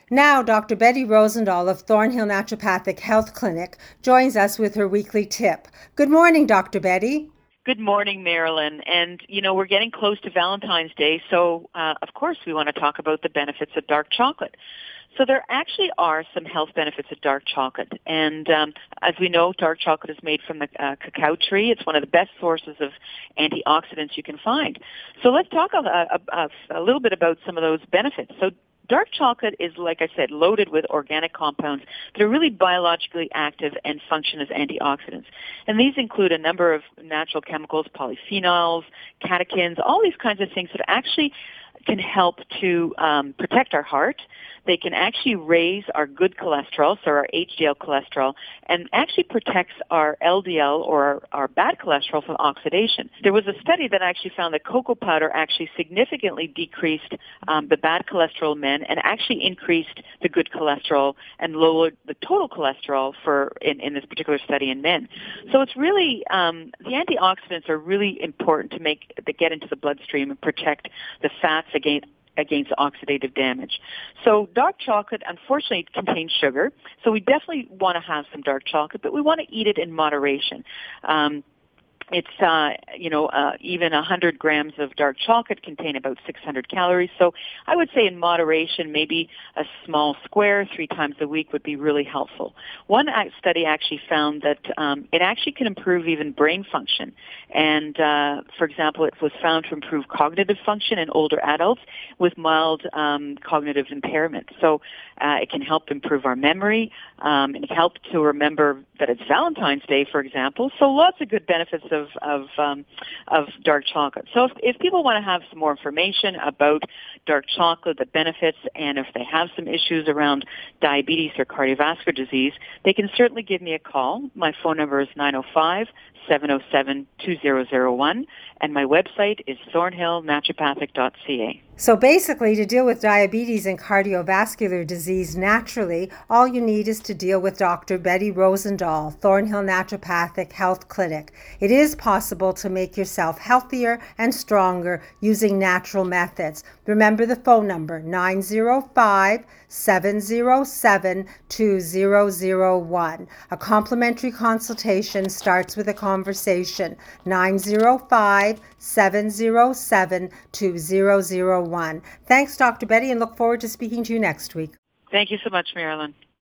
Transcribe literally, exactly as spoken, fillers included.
Now, Doctor Betty Rosendahl of Thornhill Naturopathic Health Clinic joins us with her weekly tip. Good morning, Doctor Betty. Good morning, Marilyn. And, you know, we're getting close to Valentine's Day, so, uh, of course, we want to talk about the benefits of dark chocolate. So there actually are some health benefits of dark chocolate. And um, as we know, dark chocolate is made from the uh, cacao tree. It's one of the best sources of antioxidants you can find. So let's talk a, a, a, a little bit about some of those benefits. So dark chocolate is, like I said, loaded with organic compounds that are really biologically active and function as antioxidants. And these include a number of natural chemicals, polyphenols, catechins, all these kinds of things that actually can help to um, protect our heart. They can actually raise our good cholesterol, so our H D L cholesterol, and actually protects our L D L or our, our bad cholesterol from oxidation. There was a study that actually found that cocoa powder actually significantly decreased um, the bad cholesterol in men and actually increased the good cholesterol and lowered the total cholesterol for in, in this particular study in men. So it's really, um, the antioxidants are really important to make, to get into the bloodstream and protect the fats against against oxidative damage. So dark chocolate, unfortunately, contains sugar. So we definitely want to have some dark chocolate, but we want to eat it in moderation. Um, It's, uh, you know, uh, even one hundred grams of dark chocolate contain about six hundred calories. So I would say in moderation, maybe a small square three times a week would be really helpful. One study actually found that um, it actually can improve even brain function. And, uh, for example, it was found to improve cognitive function in older adults with mild um, cognitive impairment. So uh, it can help improve our memory um, and help to remember that it's Valentine's Day, for example. So lots of good benefits of of of, um, of dark chocolate. So if, if people want to have some more information about dark chocolate, the benefits, and if they have some issues around diabetes or cardiovascular disease, they can certainly give me a call. My phone number is nine oh five, seven oh seven, two oh oh one, and my website is thornhill naturopathic dot c a. So basically, to deal with diabetes and cardiovascular disease naturally, all you need is to deal with Doctor Betty Rosendahl, Thornhill Naturopathic Health Clinic. It is possible to make yourself healthier and stronger using natural methods. Remember the phone number, nine oh five, seven oh seven, two oh oh one. A complimentary consultation starts with a conversation, nine oh five, seven oh seven, two oh oh one. Thanks, Doctor Betty, and look forward to speaking to you next week. Thank you so much, Marilyn.